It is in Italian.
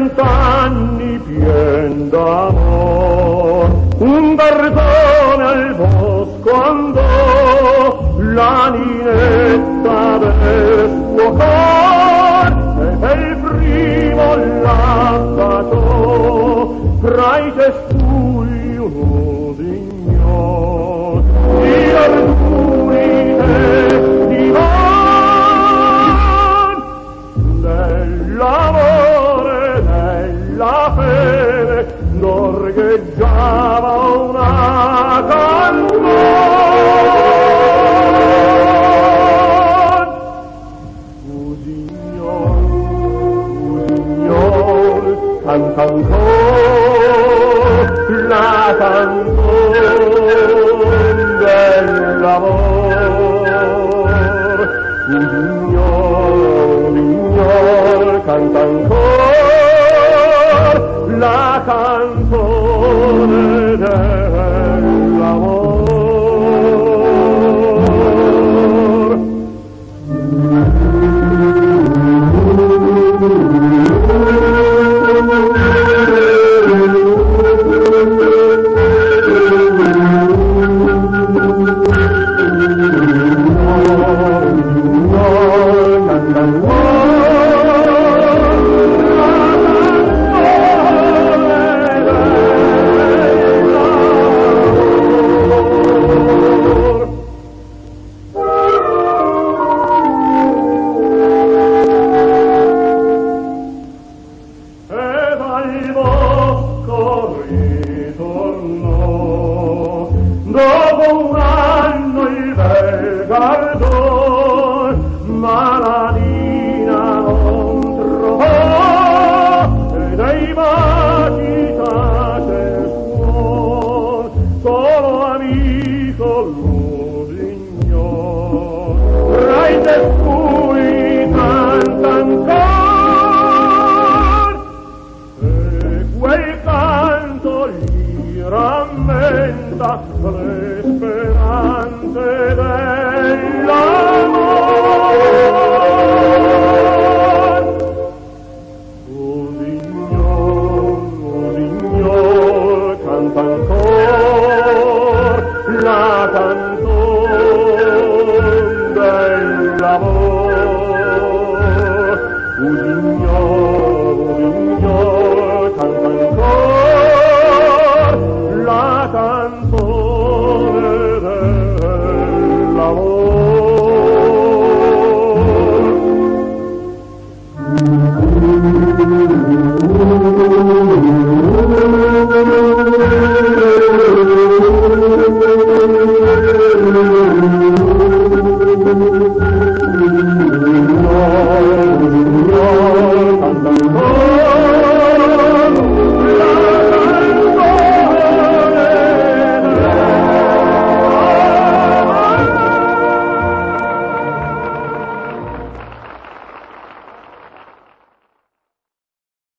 cent'anni pien d'amor, un bardone al bosco andò, la ninetta del suo cor, e per primo la baciò, tra i cespugli uno signor, di alcuni testimon, dell'amore, della fede, d'orgheggiava una canzone. Canta ancora la canzone dell'amor, Usignor, canta ancora la canzone dell'amor. Le speranze dell'amor. O Signor, canta ancora la canzone dell'amor. O Signor, canta ancora la canzone dell'amor.